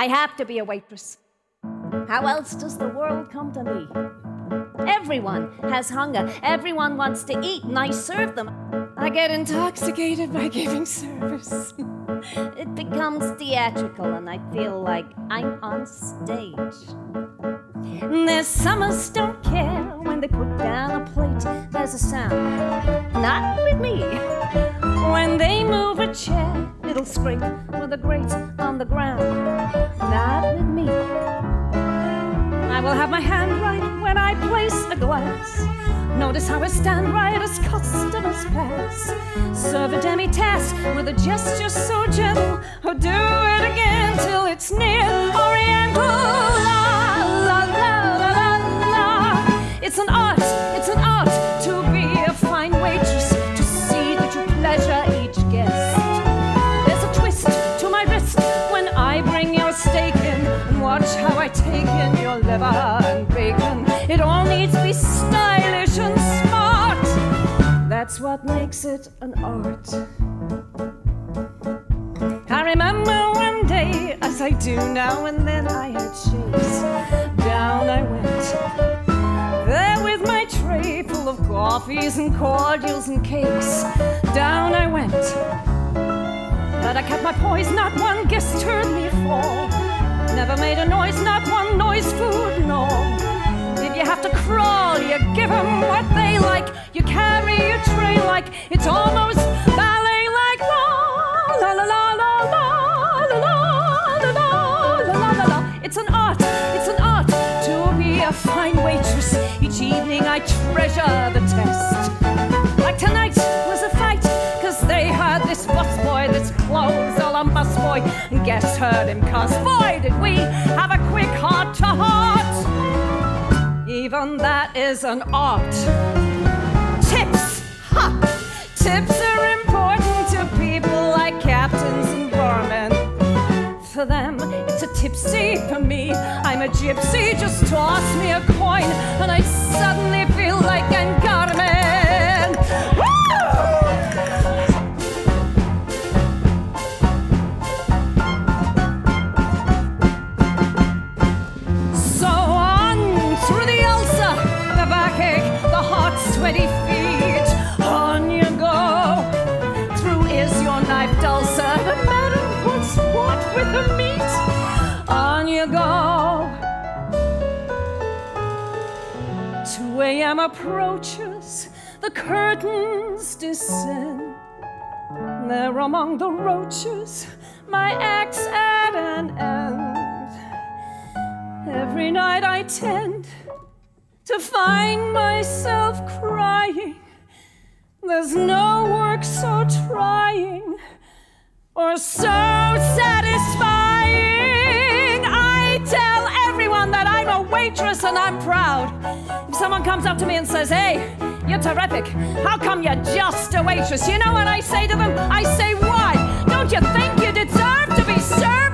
I have to be a waitress. How else does the world come to me? Everyone has hunger. Everyone wants to eat, and I serve them. I get intoxicated by giving service. It becomes theatrical, and I feel like I'm on stage. Their summers don't care when they put down a plate. There's a sound, not with me. When they move a chair, it'll scrape with a grate on the ground, not with me. I will have my hand right when I place a glass. Notice how I stand right as customers pass. Serve a demi-tasse with a gesture so gentle, or do it again till it's near Oriental. La, la, la, la, la, la. It's an art to be a fine waitress, to see that you pleasure each guest. There's a twist to my wrist when I bring your steak in, and watch how I take in your liver and bacon. It all needs to be stylish and smart. That's what makes it an art. I remember one day, as I do now and then, I had shakes. Down I went, there with my tray full of coffees and cordials and cakes. Down I went, but I kept my poise. Not one guest heard me fall. Never made a noise, not one noise food, no. If you have to crawl, you give them what they like. You carry your tray like it's almost ballet-like. La la la la la la la la la la la la. It's an art to be a fine waitress. Each evening I treasure the test. Like tonight was a fight, 'cause they heard this busboy, this clothes all on busboy, and guests heard him, 'cause boy did we have a quick heart-to-heart. Even that is an art. Tips! Ha! Tips are important to people like captains and barmen. For them, it's a tipsy. For me, I'm a gypsy. Just toss me a coin, and I suddenly feel like I'm Carmen. Woo! Sweaty feet, on you go. Through is your knife dull, sir, but madam, what's what with the meat? On you go. 2 a.m. approaches, the curtains descend. There among the roaches, my act's at an end. Every night I tend to find myself crying. There's no work so trying or so satisfying. I tell everyone that I'm a waitress and I'm proud. If someone comes up to me and says, "Hey, you're terrific. How come you're just a waitress?" You know what I say to them? I say, "Why? Don't you think you deserve to be served